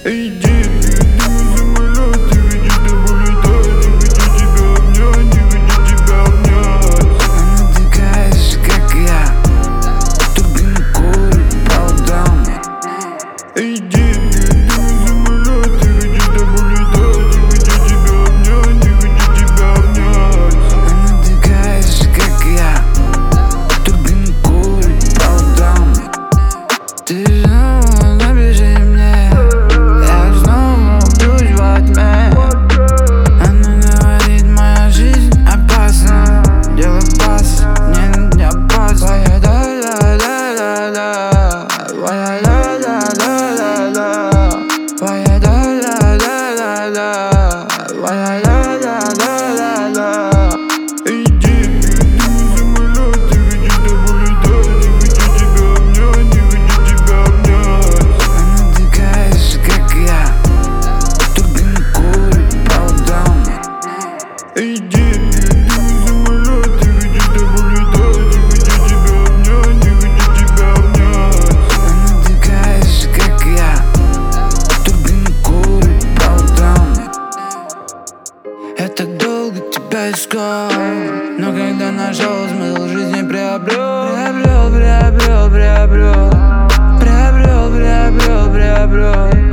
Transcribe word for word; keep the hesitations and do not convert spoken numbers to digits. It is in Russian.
Эй, детка, ты мой самолет, ты видишь, тобой летать. Не хочу тебя обнять, не хочу тебя обнять. Она такая же, как я, турбину курит по утрам. Эй, детка, ты мой самолет, ты видишь, тобой летать. Не хочу тебя обнять, не хочу тебя обнять. Она такая же, как я, турбину курит по утрам. Ты снова напиши мне, я снова буду во тьме. Она говорит, моя жизнь опасна, делай пас, мне не опас. Твоя да-да-да-да-да, твоя да-да-да-да-да, твоя да-да-да-да-да, твоя да-да-да-да-да. Эй, детка, ты мой самолет, ты видишь, тобой летать. Не хочу тебя обнять, не хочу тебя обнять. Она такая же, как я, турбину курит по утрам. Эй, детка, ты мой самолет, ты видишь, тобой летать. Не хочу тебя обнять, не хочу тебя обнять. Она такая же, как я, турбину курит по утрам. Я так долго тебя искал, но когда нашел, смысл жизни приобрел. Приобрел, приобрел, приобрел, приобрел, приобрел, приобрел.